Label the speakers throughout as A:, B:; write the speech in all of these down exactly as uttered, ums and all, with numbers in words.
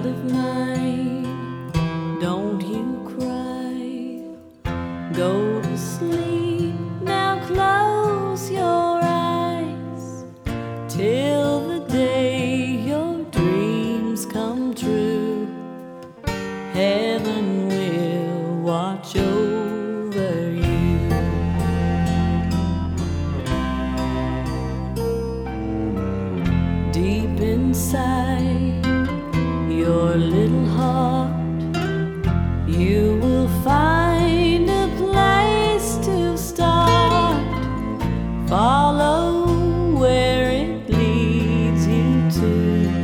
A: Child of mine, don't you cry. Go to sleep, now close your eyes till the day your dreams come true. Heaven will watch over you. Deep inside your little heart, you will find a place to start. Follow where it leads you to.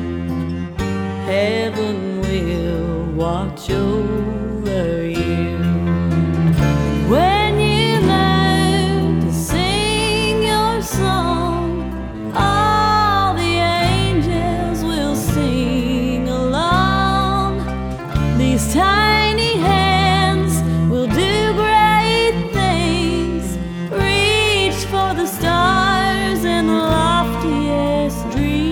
A: Heaven will watch over you. When you learn to sing your song, all the angels will sing along. These tiny hands will do great things, reach for the stars and the loftiest dreams.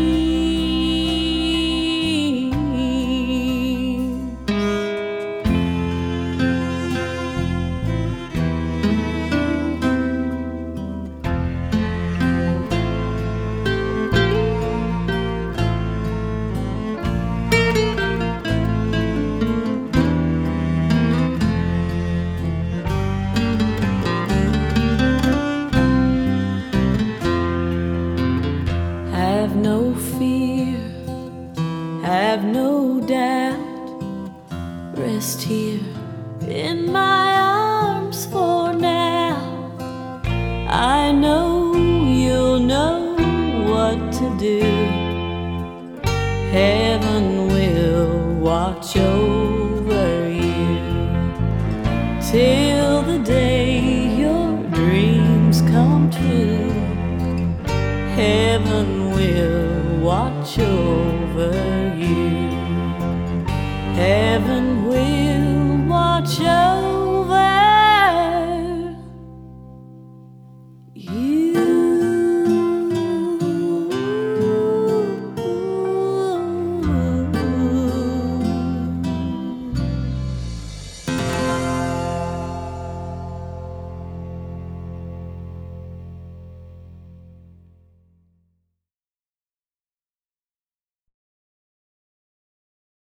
A: Have no fear, have no doubt. Rest here in my arms for now. I know you'll know what to do. Heaven will watch over you till the day your dreams come true. Heaven will watch over you. Heaven will watch over you.